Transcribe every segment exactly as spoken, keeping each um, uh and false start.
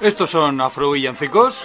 Estos son afrovillancicos.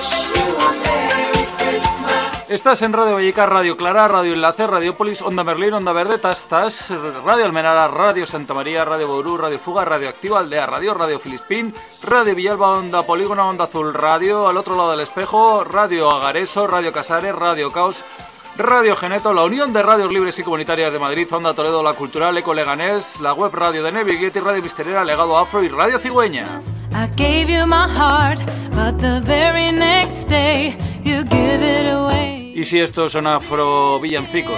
Estás en Radio Vallecas, Radio Clara, Radio Enlace, Radiopolis, Onda Merlín, Onda Verde, Tastas, Radio Almenara, Radio Santa María, Radio Bourú, Radio Fuga, Radio Activa, Aldea Radio, Radio Filispín, Radio Villalba, Onda Polígono, Onda Azul Radio, Al Otro Lado del Espejo, Radio Agareso, Radio Casares, Radio Caos, Radio Geneto, la Unión de Radios Libres y Comunitarias de Madrid, Onda Toledo, La Cultural, Eco Leganés, la web Radio de Neviguete, Radio Misterera, Legado Afro y Radio Cigüeña. I gave you my heart, but the very next day you give it away. Y si estos son afrovillancicos,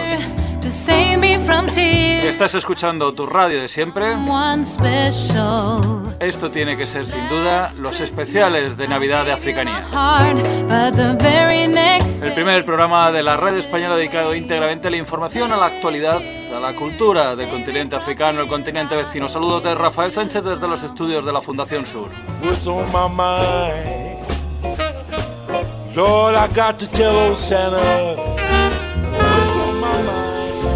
estás escuchando tu radio de siempre. Esto tiene que ser sin duda los especiales de Navidad de Africanía. El primer programa de la radio española dedicado íntegramente a la información, a la actualidad, a la cultura del continente africano, el continente vecino. Saludos de Rafael Sánchez desde los estudios de la Fundación Sur. Lord, I got to tell old Santa what's on my mind.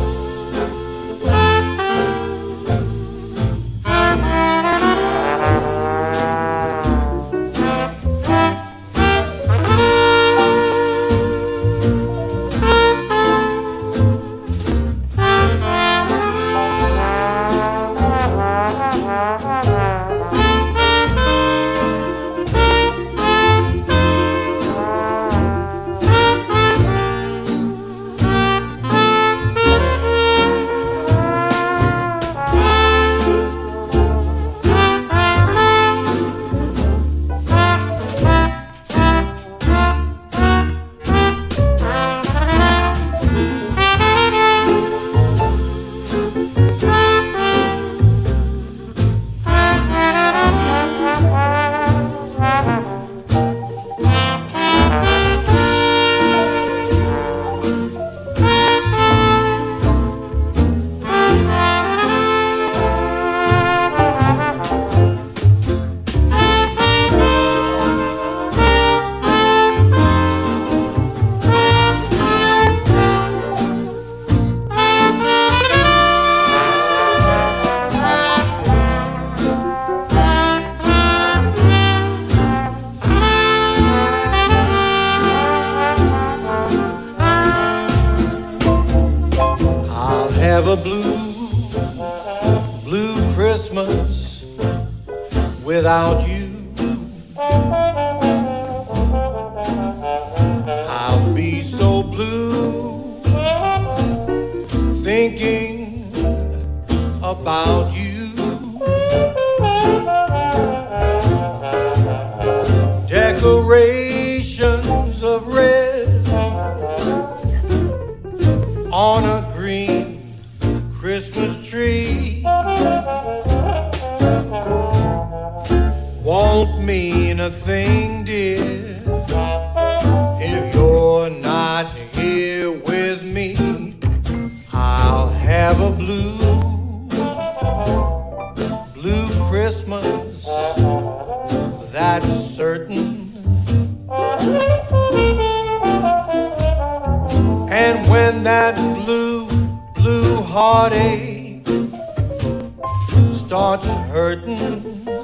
Without you, I'll be so blue, thinking about you. Decorations of red on a green Christmas tree won't mean a thing, dear, if you're not here with me. I'll have a blue, blue Christmas, that's certain. And when that blue, blue heartache starts hurting,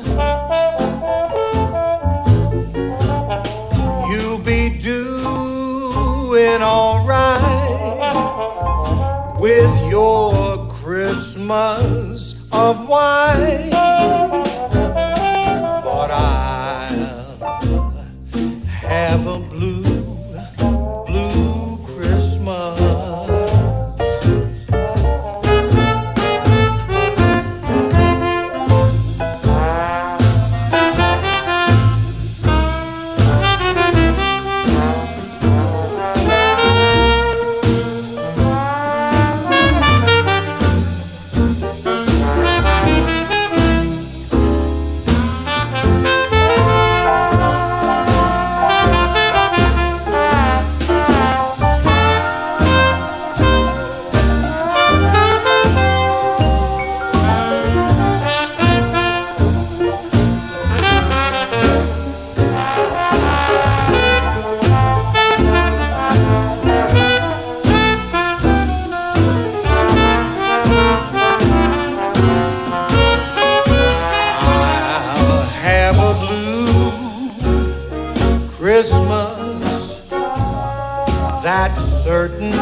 doing all right with your Christmas of wine, but I'll have a blue, blue Christmas. Christmas, that's certain.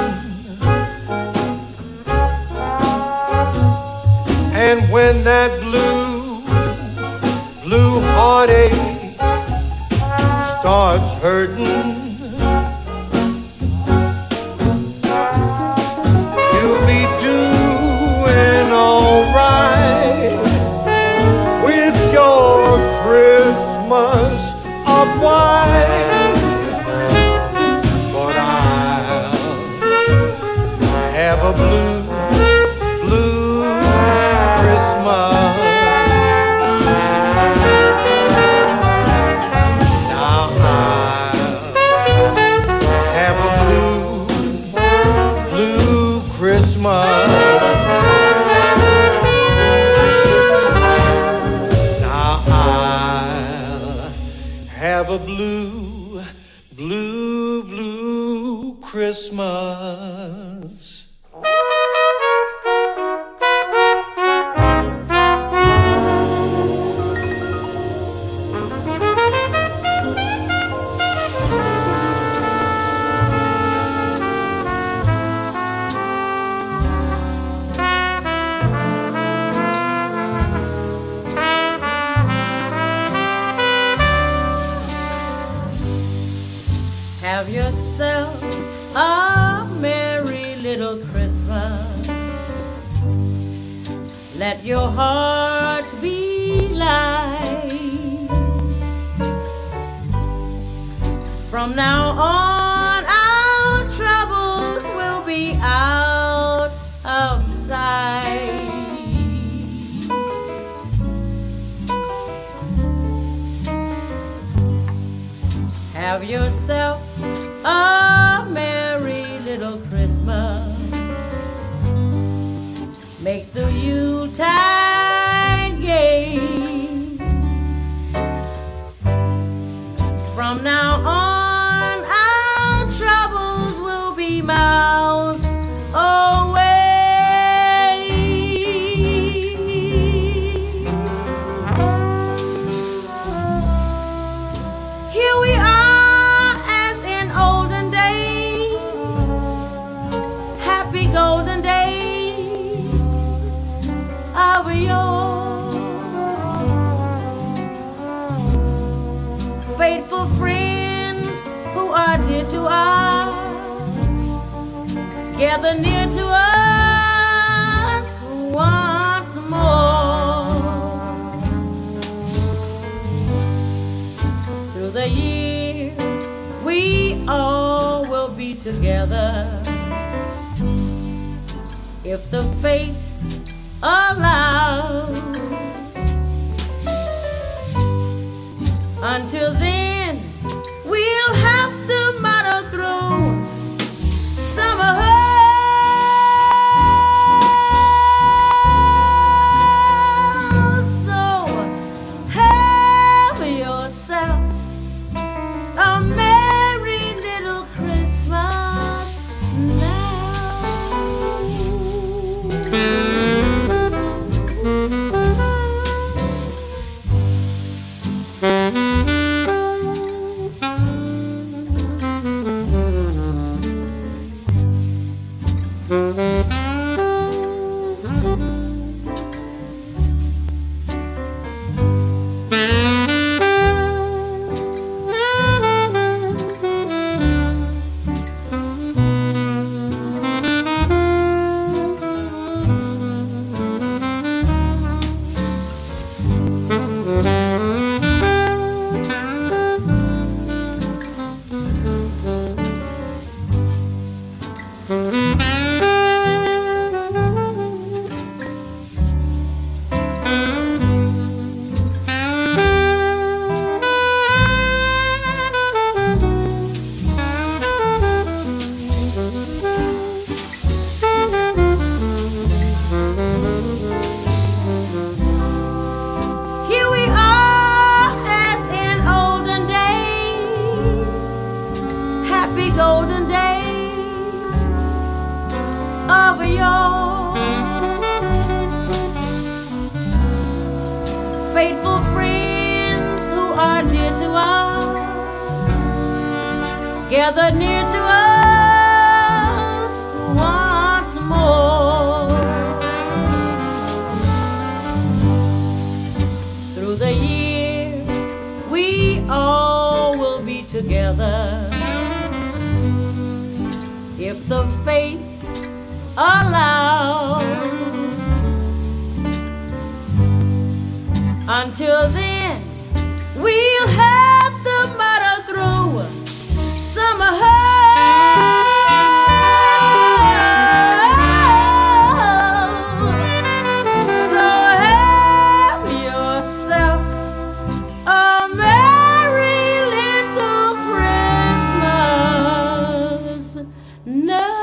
And when that blue, blue heartache starts hurting, you'll be doing all right with your Christmas of white. But I'll have a blue, blue Christmas. Now I'll have a blue, blue Christmas. Now I'll have a blue, blue, blue Christmas. Have yourself a merry little Christmas. Let your heart be light. From now on, our troubles will be out of sight. Have yourself a merry little Christmas. Make the Yuletide gay. From now on, our troubles will be miles away. Here we are, golden days of yore. Faithful friends who are dear to us, gather near to us once more. Through the years we all will be together, if the fates allow. Until then, we'll have to muddle through summer. So have yourself a merry little Christmas now. Golden days of yore. Faithful friends who are dear to us, gather near to us once more. Through the years we all will be together, if the fates allow. Until then, we'll have to muddle through somehow. So have yourself a merry little Christmas now.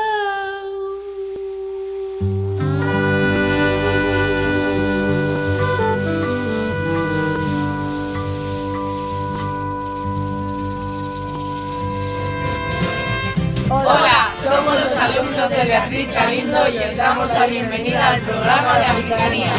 Hola, somos los alumnos de Beatriz Galindo y os damos la bienvenida al programa de Africanía.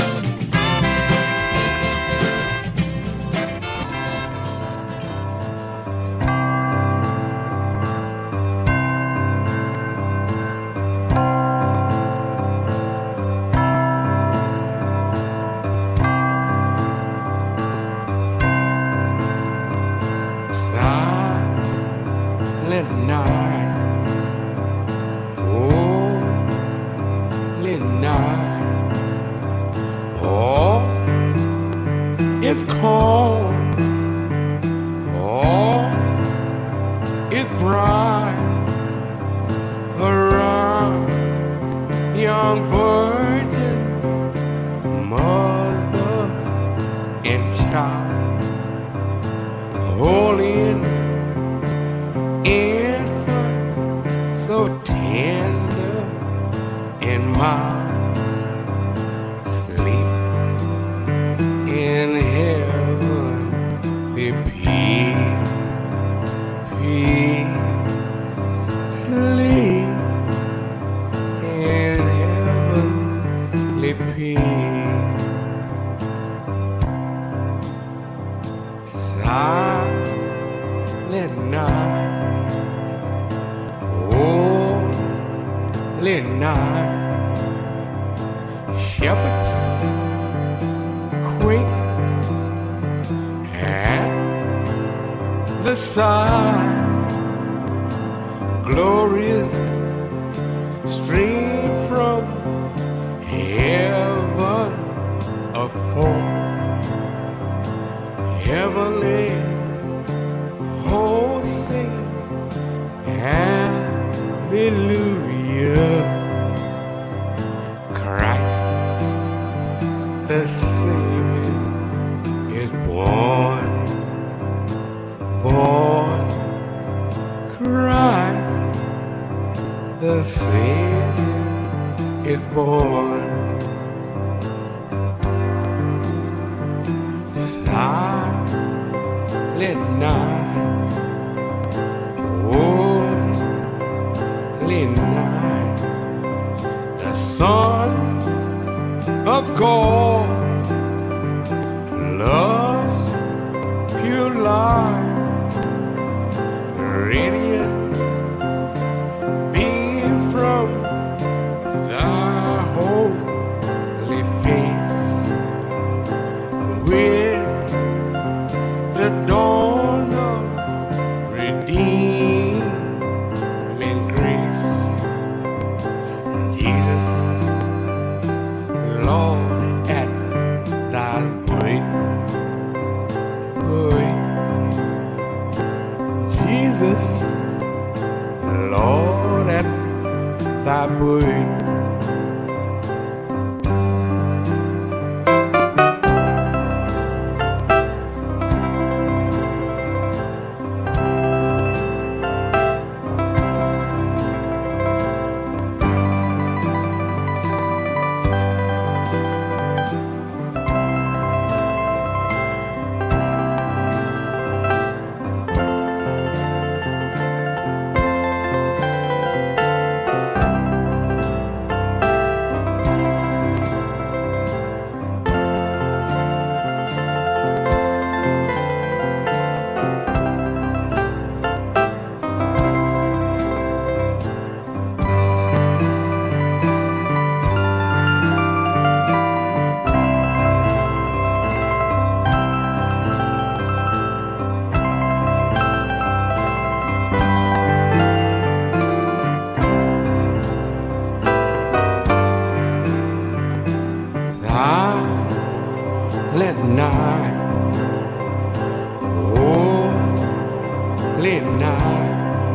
night.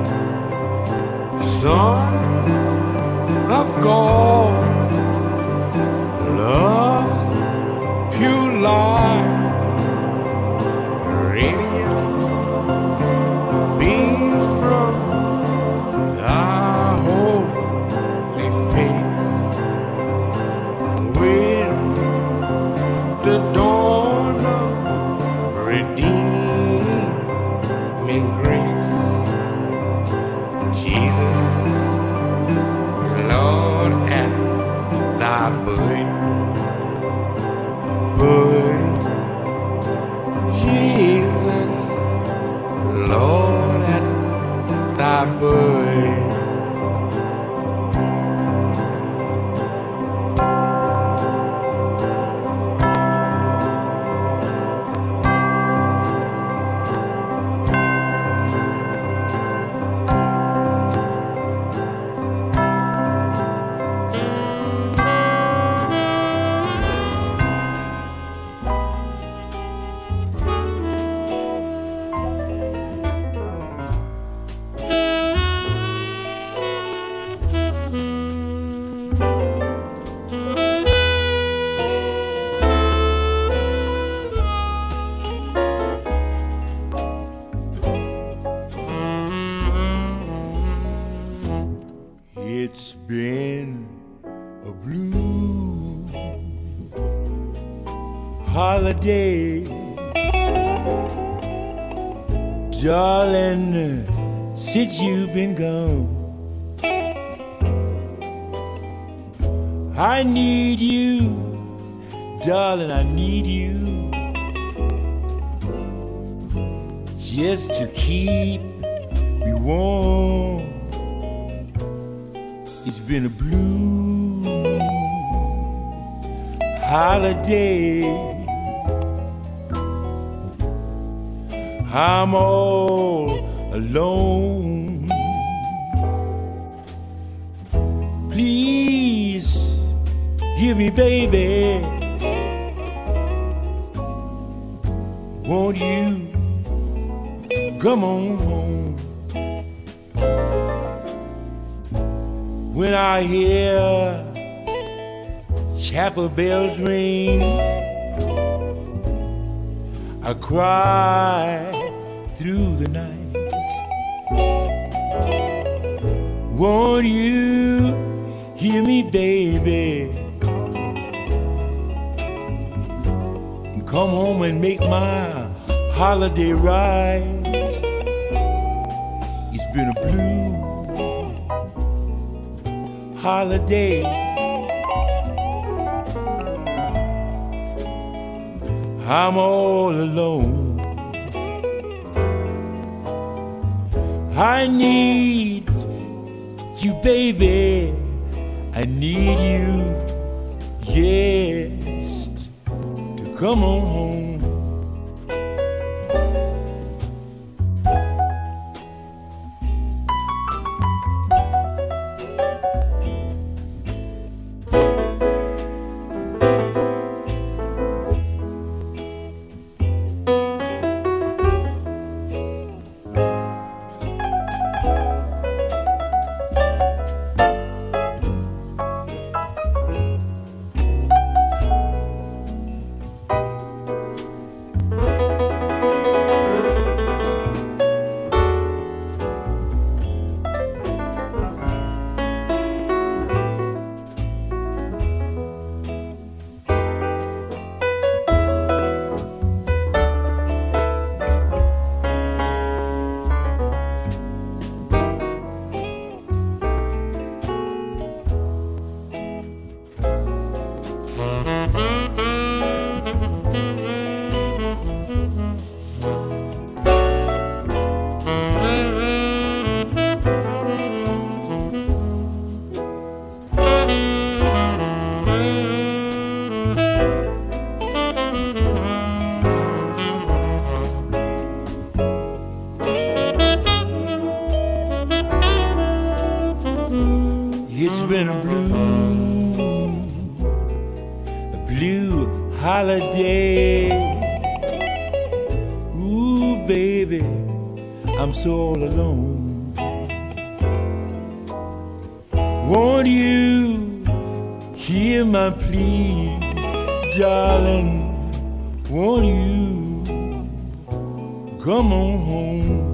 Son of God, love's pure light, radiant beams from thy holy face. With the dawn of redeeming grace, Jesus, Lord, at thy birth, birth, Jesus, Lord, at thy birth. It's been a blue holiday, darling, since you've been gone. I need you, darling, I need you, just to keep me warm. It's been a blue holiday. I'm all alone. Please hear me, baby. Won't you come on home? When I hear chapel bells ring, I cry through the night. Won't you hear me, baby? And come home and make my holiday right. It's been a blue holiday. I'm all alone. I need you, baby. I need you, yes, to come on home. been a blue, a blue holiday. Ooh, baby, I'm so all alone. Won't you hear my plea, darling? Won't you come on home?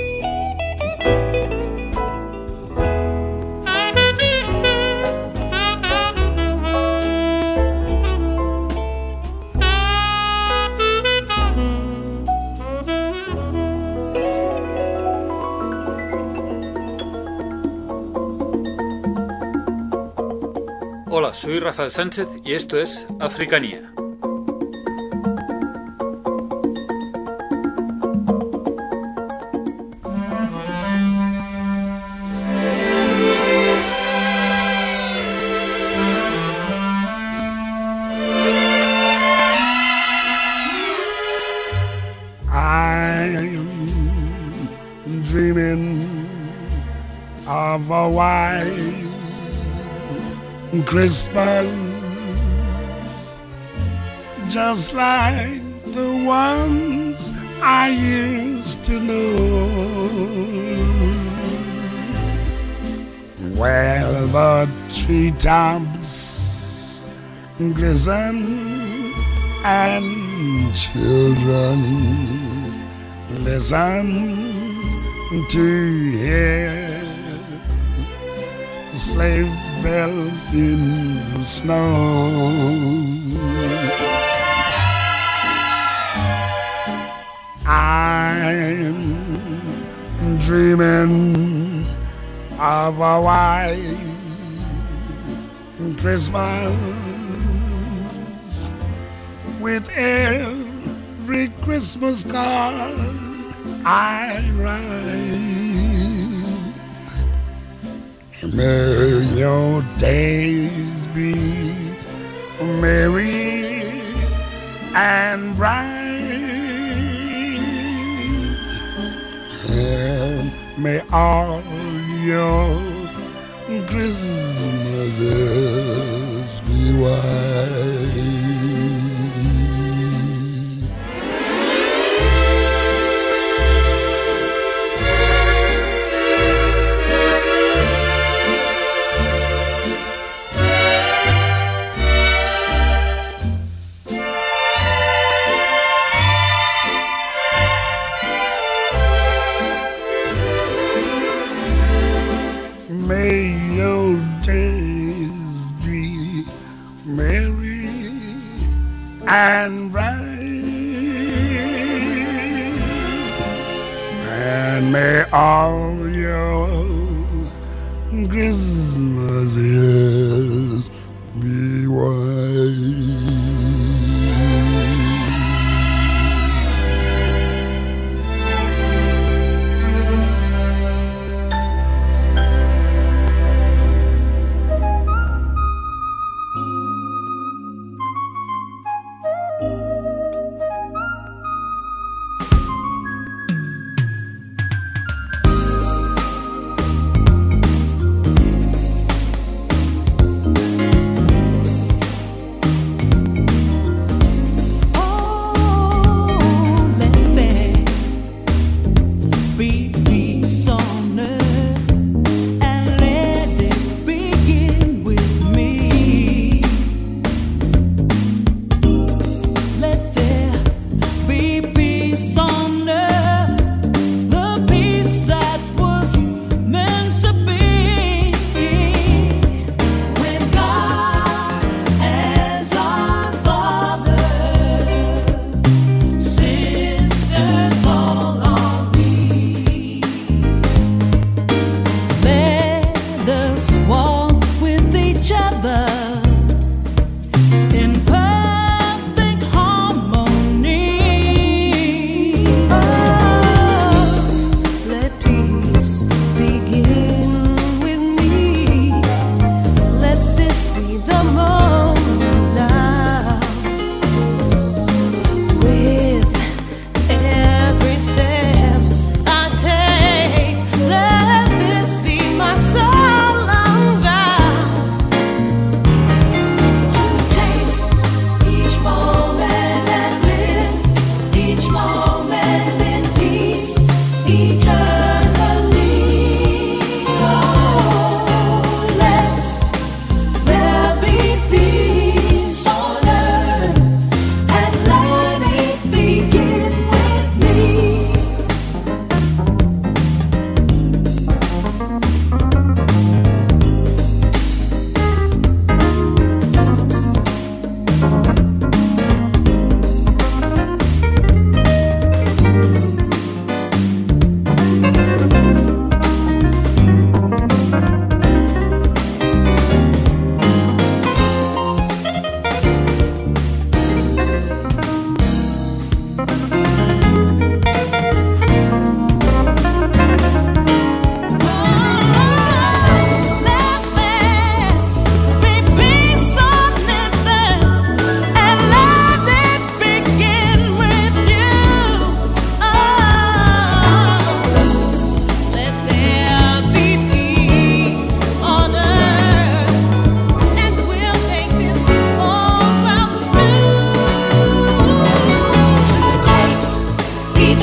Hola, soy Rafael Sánchez y esto es Africanía. I'm dreaming of a white Christmas, just like the ones I used to know, where the treetops glisten and children listen to hear sleigh bells in the snow. I'm dreaming of a white Christmas with every Christmas card I write. May your days be merry and bright, and may all your Christmases be white. May your days be merry and bright, and may all your Christmases be white.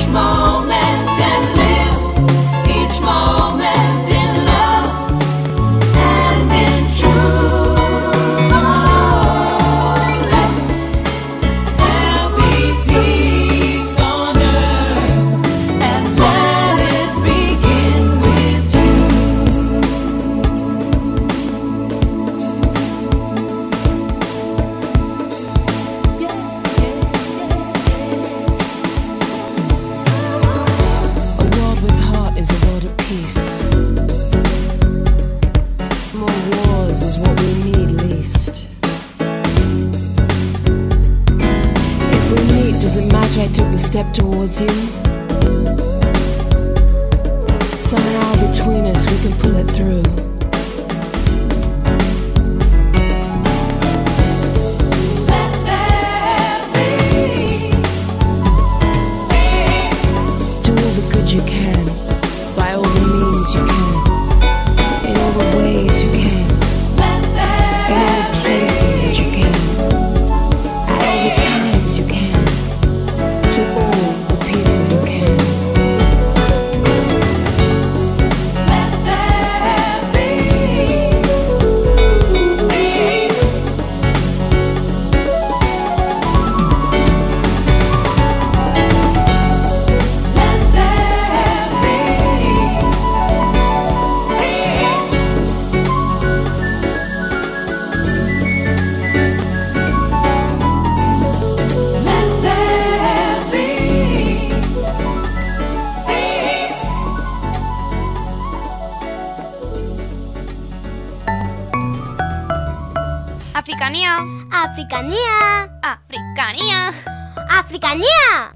moment and live each moment in love and in truth. Oh, let there be peace on earth and let it begin with A world with heart is a world at peace. More wars is what we need least. If we meet, does it matter I took the step towards you? Somehow between us we can pull it through. let there be peace. Do all the good you can, by all the means you can, in all the ways you can, Let in there all the places that you can, at all the times you can, to all the people you can. let there be peace. Let there be peace. Let there be peace. Africanía. Africanía. Africanía. Africanía.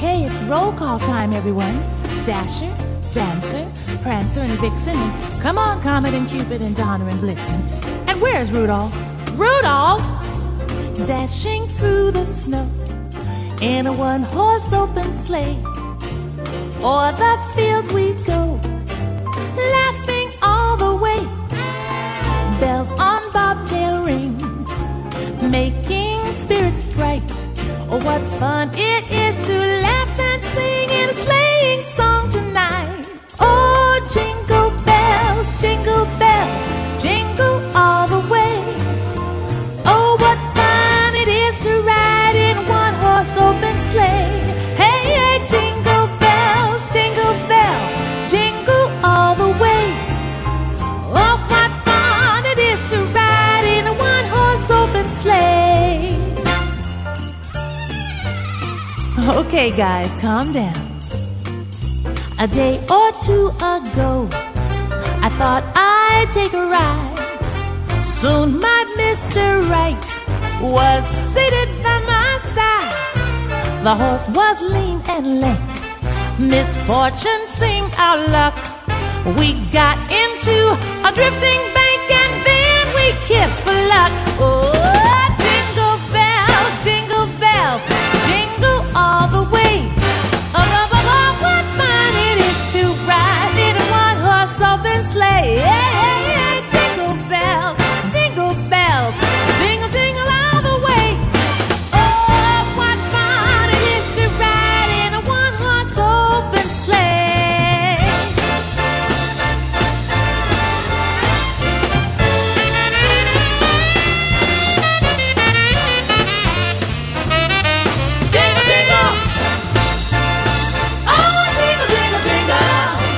Okay, it's roll call time, everyone. Dasher, Dancer, Prancer, and Vixen, and come on, Comet and Cupid and Donner and Blitzen. And where's Rudolph? Rudolph! Dashing through the snow in a one-horse open sleigh. O'er the fields we go, laughing all the way. Bells on bobtail ring, making spirits bright. Oh, what fun it is to laugh and sing in a sleighing song tonight. Oh, jingle bells, jingle bells, jingle all the way. Oh, what fun it is to ride in a one-horse open sleigh. Hey, hey, jingle bells, jingle bells, jingle all the way. Oh, what fun it is to ride in a one-horse open sleigh. Okay, guys, calm down. A day or two ago, I thought I'd take a ride. Soon my Mister Right was seated by my side. The horse was lean and lank. Misfortune seemed our luck. We got into a drifting bank and then we kissed for luck. Oh, jingle bells, jingle bells, jingle all the way. Oh, oh, oh, oh, what fun it is to ride in a one-horse open sleigh. Hey, hey, hey, jingle bells, jingle bells, jingle, jingle all the way. Oh, what fun it is to ride in a one-horse open sleigh. Jingle, jingle. Oh, jingle, jingle, jingle.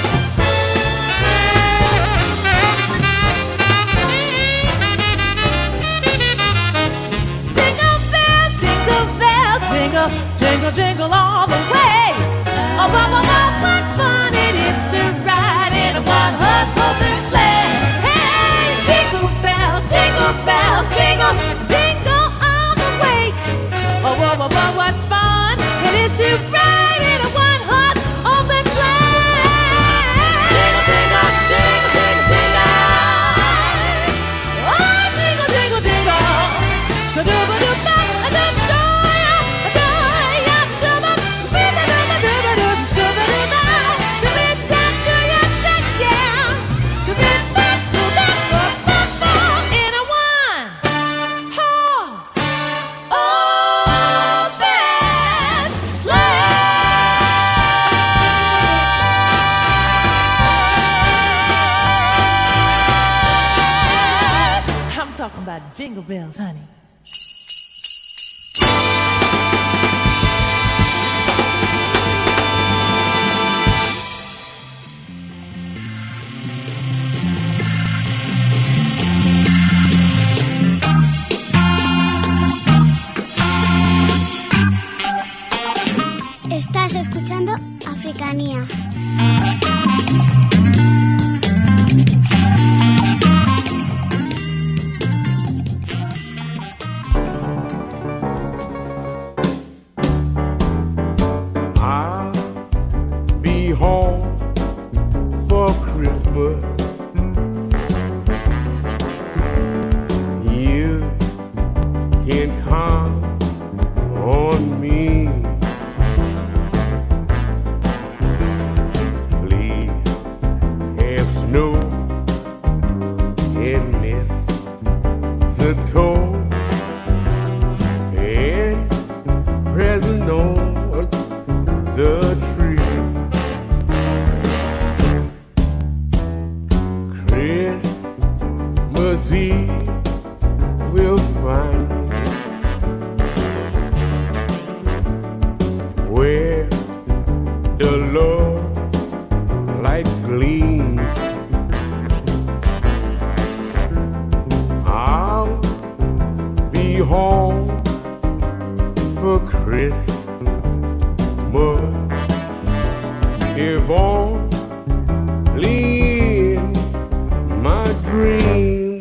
Jingle bells, jingle bells, jingle, jingle, jingle all the way. Oh, oh, oh, oh, what fun it is to ride in a one-horse open sleigh. Hey, jingle bells, jingle bells, jingle, jingle all the way. Oh, oh, oh, oh, what fun it is to ride in a one-horse open sleigh. Jingle, jingle, jingle, jingle, jingle. Oh, jingle, jingle, jingle. Sha-doo-ba-doo-ba, a-doo-doo-ya, a-doo-ya, a-doo-ba, a-doo-ba-doo-ba-doo-ba-doo, scooba-doo-ba, doo-ba-da-doo-ya, da-ya, doo-ba-ba-doo-ba-ba-ba-ba, in a one-horse open sleigh. I'm talking about jingle bells, honey. Estás escuchando Africanía. I'll be home for Christmas. You can count on me. Please have snow and mistletoe and present on the tree. Christmas Eve will find me where the Lord light gleams. I'll be home for Christmas. If only in my dreams.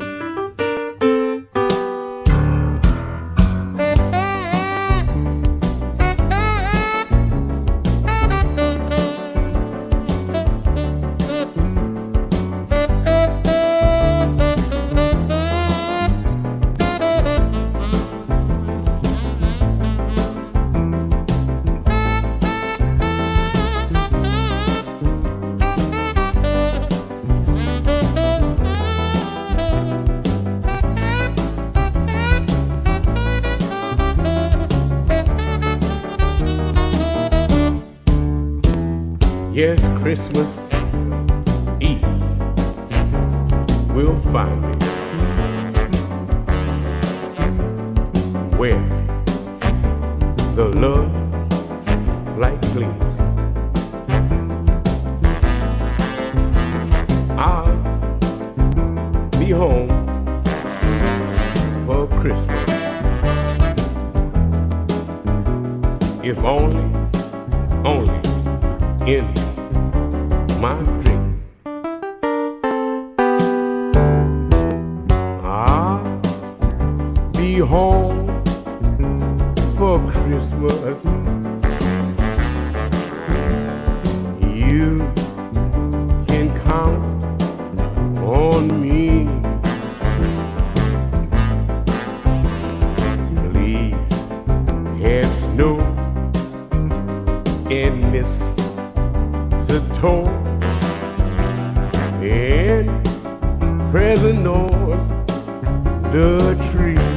Yes, Christmas Eve will find me where the love light gleams. I'll be home for Christmas. If only, only in my dream. I'll be home for Christmas. You can count on me. Please have snow and mistletoe and present on the tree.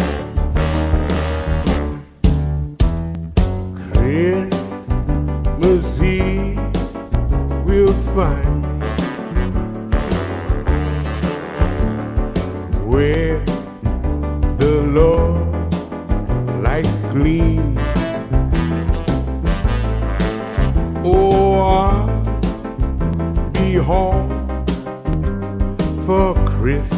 Christmas Eve will find me where the Lord lights gleam. Oh, I'll be home for Christmas.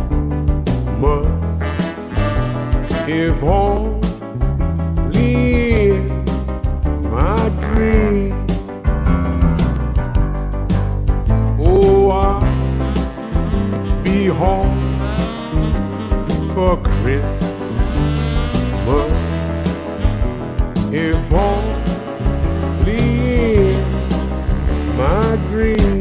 If only in my dream. Oh, I'll be home for Christmas. If only in my dream.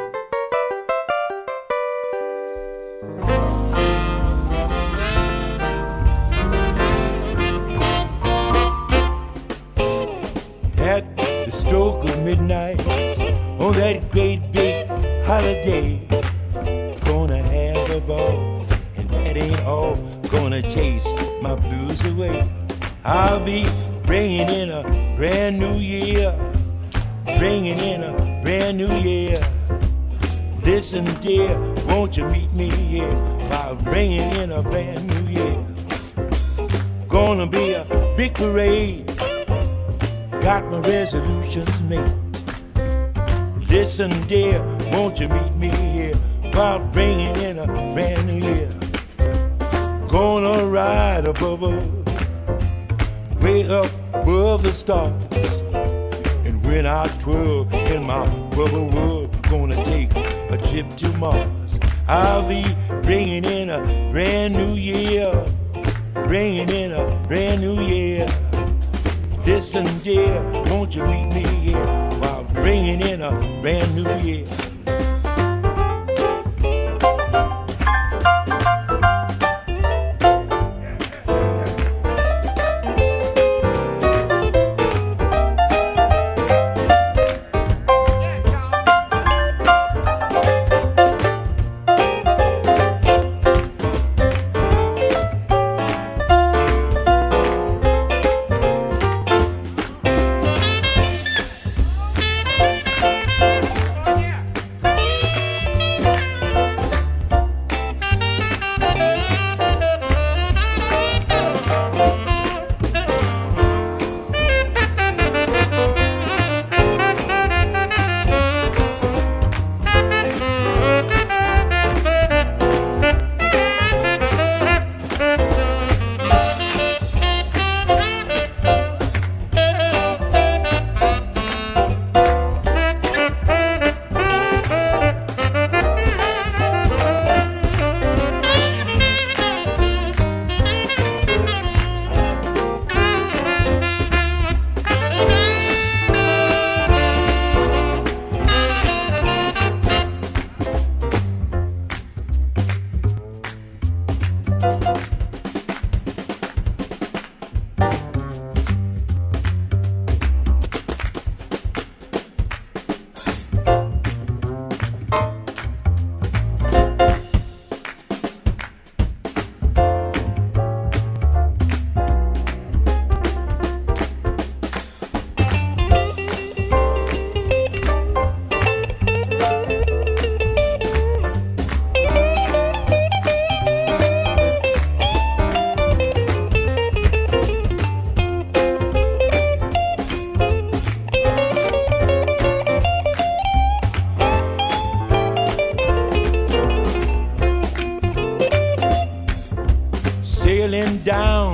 At the stroke of midnight, on that great big holiday, gonna have a ball, and that ain't all. Gonna chase my blues away. I'll be bringing in a brand new year, bringing in a brand new year. Listen, dear, won't you meet me here while bringing in a brand new year? Gonna be a big parade. Got my resolutions made. Listen, dear, won't you meet me here while bringing in a brand new year? Gonna ride above us, way up above the stars. And when I twirl in my rubber world, gonna take a trip to Mars. I'll be bringing in a brand new year, bringing in a brand new year. Listen, dear, won't you meet me here while bringing in a brand new year?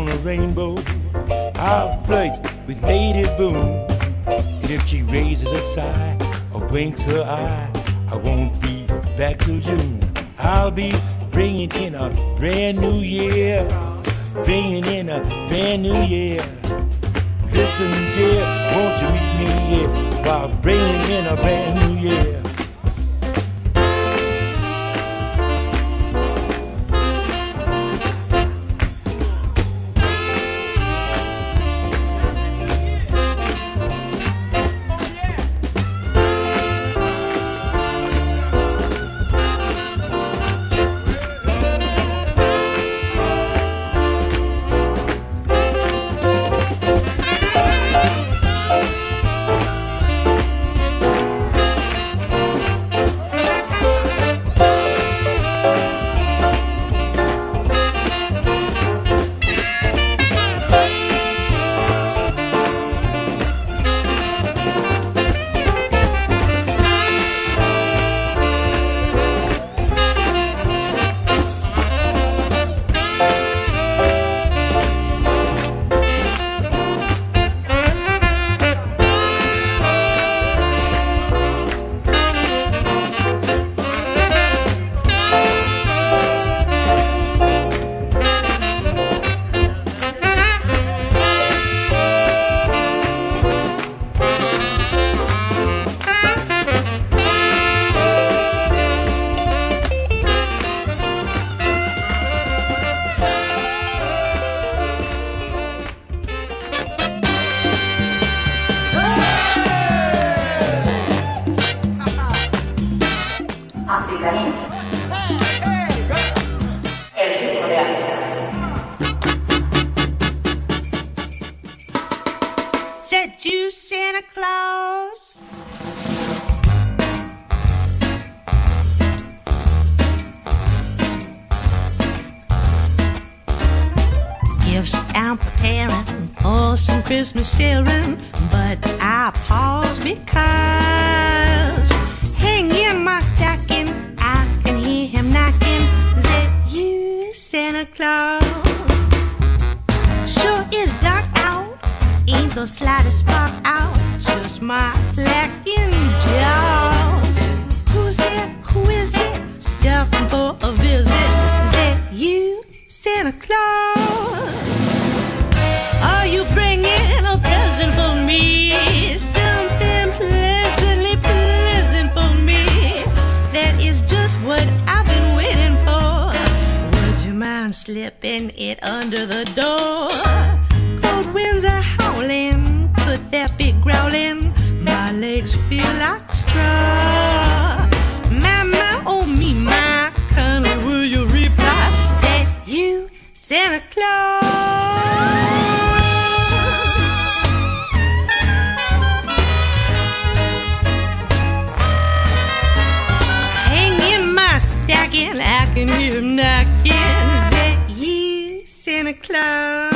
on a rainbow. I'll flirt with Lady Boom. And if she raises a sigh or winks her eye, I won't be back till June. I'll be bringing in a brand new year, bringing in a brand new year. Listen, dear, won't you meet me here while bringing in a brand new year? Said you, Santa Claus. Gifts I'm preparing for some Christmas sharing, but I pause because hanging my stocking, I can hear him knocking. Said you, Santa Claus. Sure is dark out. Ain't the slightest spark out, just my lacking jaws. Who's there? Who is it? Stopping for a visit. Is it you, Santa Claus? Are you bringing a present for me? Something pleasantly pleasant for me. That is just what I've been waiting for. Would you mind slipping it under the door? Cold winds are howling, could there be growling? My legs feel like straw. Mama, oh me, my kindly will you reply? That you, Santa Claus. Hanging my stocking, I can hear him knocking. That you, Santa Claus.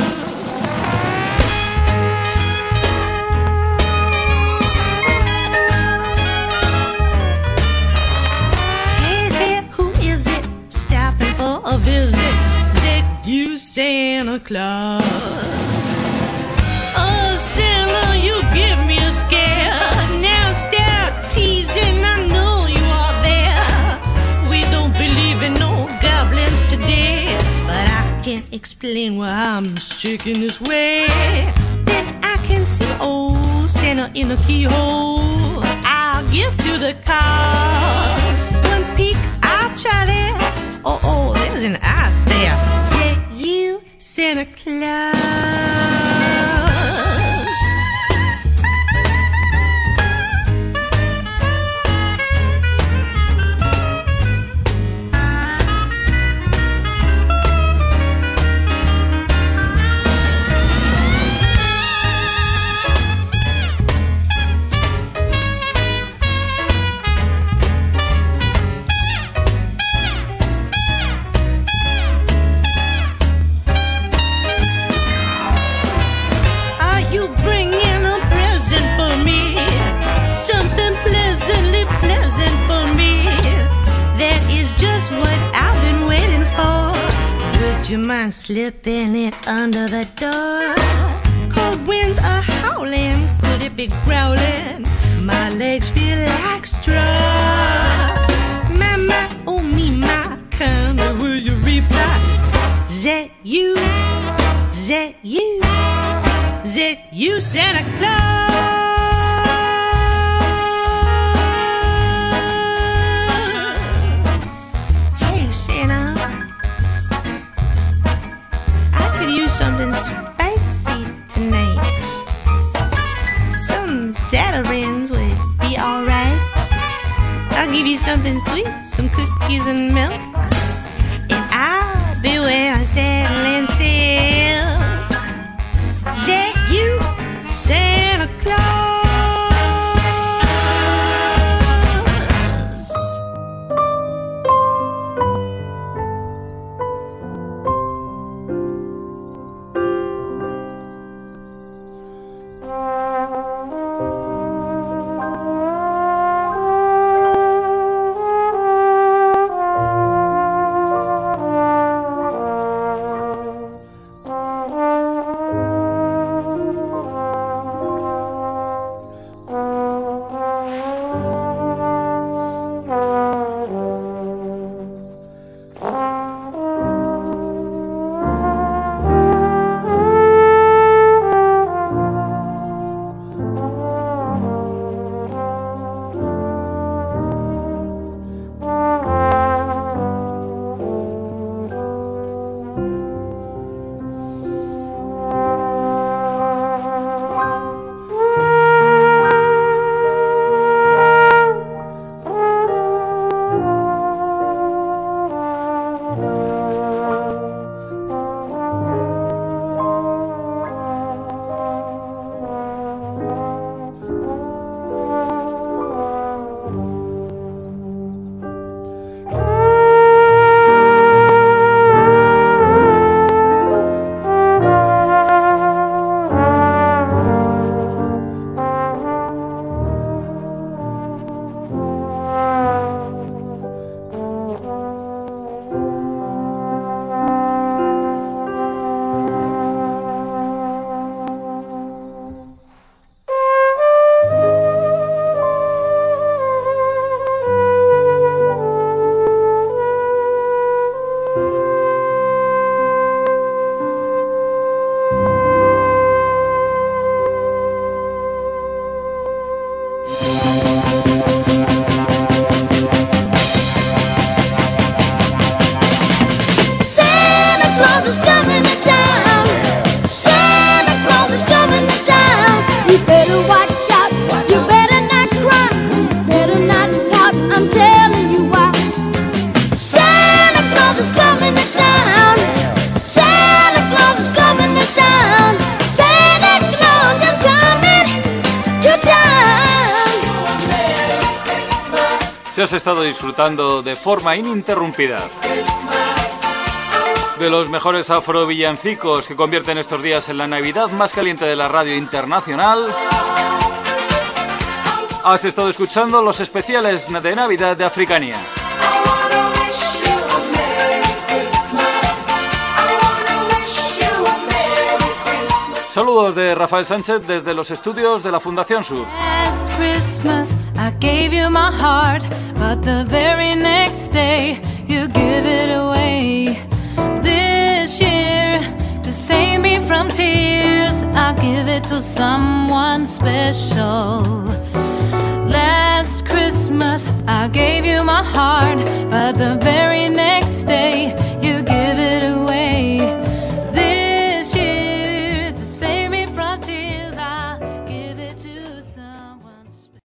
A visit, said you, Santa Claus. Oh, Santa, you give me a scare. Now stop teasing, I know you are there. We don't believe in no goblins today, but I can't explain why I'm shaking this way. Then I can see old Santa in the keyhole. I'll give to the cause. One peek, I'll try there. Oh, oh, there's an eye there. Say you, Santa Claus. you mind slipping it under the door? Cold winds are howling, could it be growling? My legs feel like straw. Mama, oh me, my, come here, will you reply? That you, that you, that you, Santa Claus. Hey, Santa, I could use something spicy tonight. Some Zatarain's would be alright. I'll give you something sweet, some cookies and milk, and I'll be wearing satin silk. That you, Santa Claus. Si has estado disfrutando de forma ininterrumpida de los mejores afrovillancicos que convierten estos días en la Navidad más caliente de la radio internacional, has estado escuchando los especiales de Navidad de Africania. Saludos de Rafael Sánchez desde los estudios de la Fundación Sur. Last Christmas I gave you my heart, but the very next day you give it away. This year, to save me from tears, I'll give it to someone special. Last Christmas I gave you my heart, but the very next day